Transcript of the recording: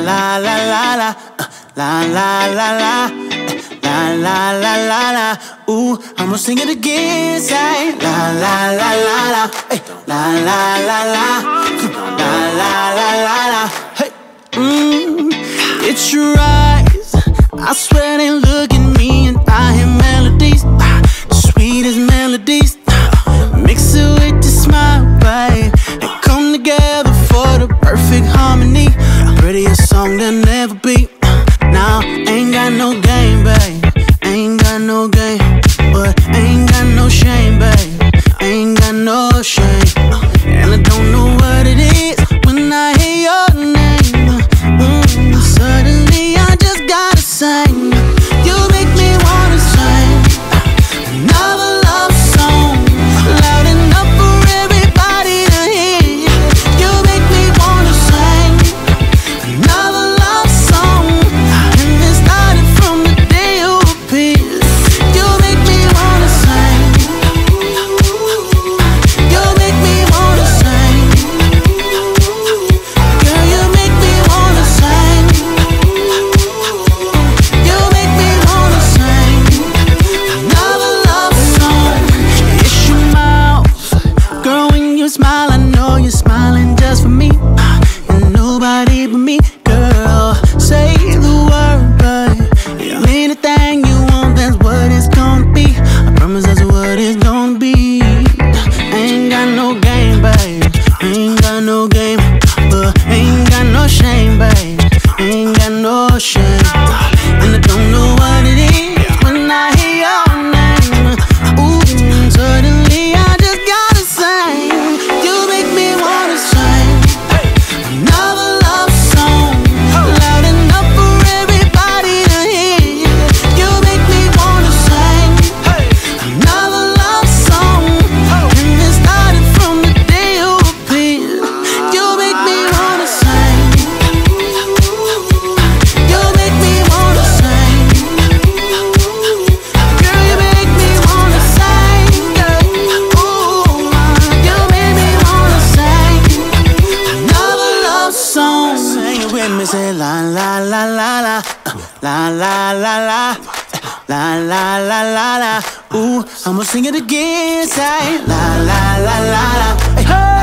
la la la la, la la la la, la la la la la. Ooh, I'ma sing it again, say la la la la la, hey, la la la la, la la la la la. Hey, it's your eyes, I swear they look at me and I hear melodies, sweet as melodies. Mix it with your smile, babe, and come together for the perfect harmony. Prettiest song there'll never be. Now, ain't got no game, babe, ain't got no game, but ain't got no shame, babe, ain't got no shame. And I don't know what it is when I hear your name. Suddenly I just gotta sing. You make me wanna sing another love song, loud enough for everybody to hear. You make me wanna sing another love song, and it started from the day you appeared. You make me wanna sing. You make me wanna sing. Girl, you make me wanna sing. You make me wanna sing another love song. It's your mouth, girl, when you smile, I know you're smiling just for me, and nobody but me. Girl, say the word, babe. Anything you want, that's what it's gonna be. I promise that's what it's gonna be. Ain't got no game, babe, ain't got no game, but ain't got no shame, babe, ain't got no shame. And I don't know what it is when I hear your name. Ooh, suddenly I just gotta sing. You make me wanna sing another love song, loud enough for everybody to hear. You make me wanna sing another love song, and it started from the day you appeared. You make me wanna sing. You make me wanna sing. Girl, you make me wanna sing. Ooh, you make me wanna sing another love song. Sing it with me, say la la la la la, la la la la, la la la la la. Ooh, I'ma sing it again, say la la la la la. Hey.